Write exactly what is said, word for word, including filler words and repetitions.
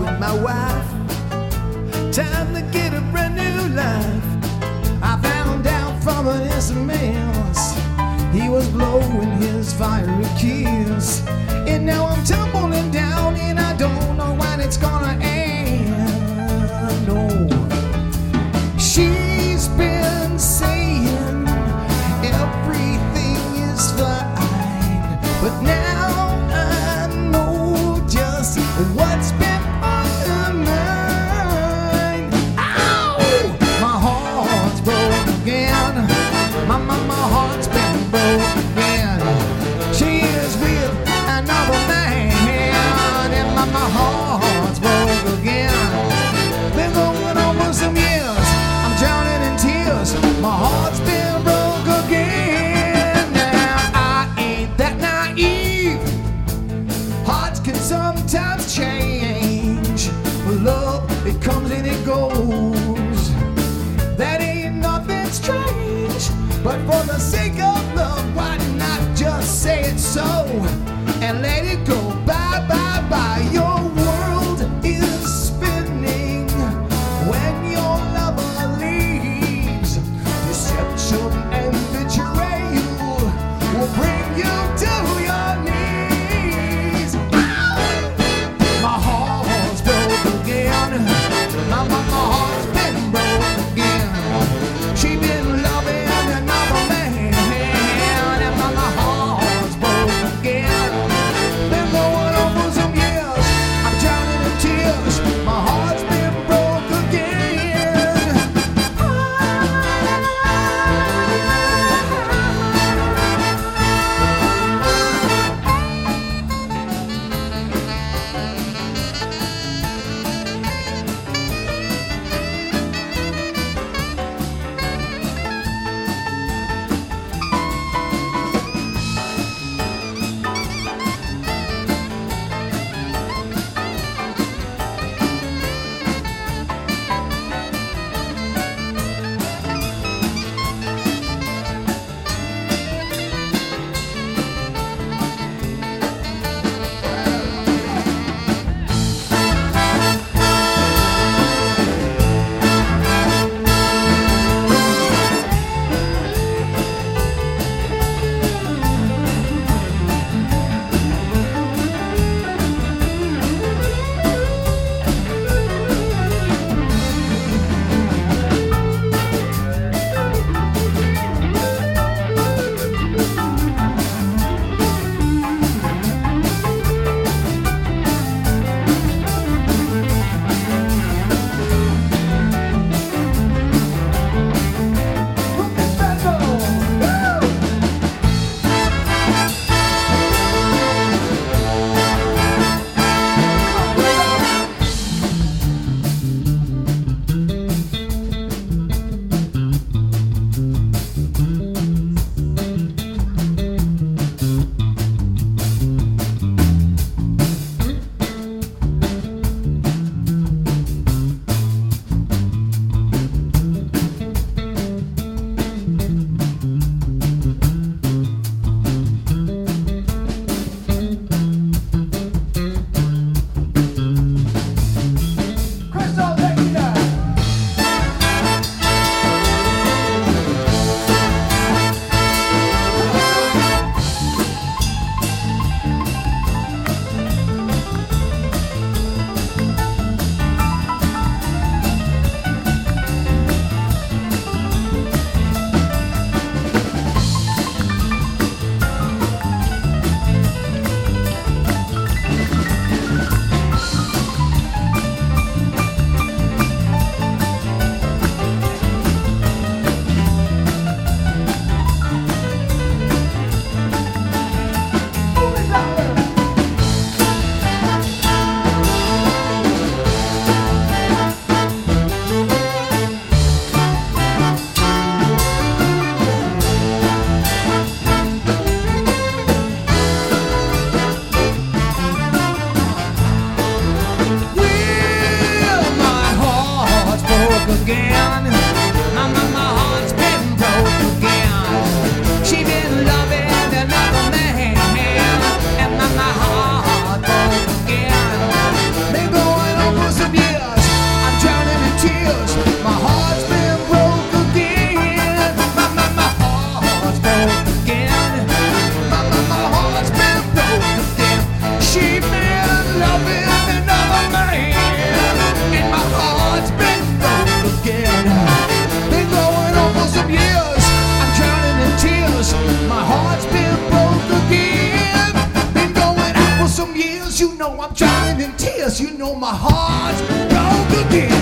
with my wife. Time to get a brand new life. I found out from an S M S he was blowing his fiery kiss, and now I'm tumbling down and I don't know when it's gonna end. No, she's been saying everything is fine, but now I know just what's been on her mind. Ow! My heart's broke again. My, my, my heart's been broke again. She is with another man, and my, my heart's broke again. Been going on for some years, I'm drowning in tears. My heart's been broke again. Now I ain't that naive. Hearts can sometimes change. Love, it comes and it goes. That ain't nothing strange. But for the sake of love, why not just say it so and let it go? Bye, bye, bye. Your world is spinning when your lover leaves. Deception and betrayal will bring you to your knees. My heart's broke again. My, my, my heart's been broke again. She been loving another man. know I'm drowning in tears. You know my heart's broke again.